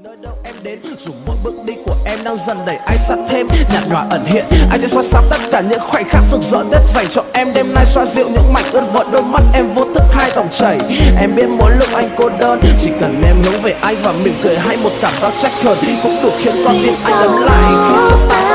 Nơi đâu em đến, dù mỗi bước đi của em đang dần đẩy ai sát thêm. Nhạt nhòa ẩn hiện, anh sẽ xóa sáp tất cả những khoảnh khắc rực rỡ nhất dành cho em. Đêm nay xoa dịu những mảnh ướt vỡ đôi mắt em vô thức hai dòng chảy. Em biết mỗi lúc anh cô đơn, chỉ cần em hướng về anh và mỉm cười hay một cảm giác trách hờn cũng đủ khiến con tim anh ấm lại khi trong tay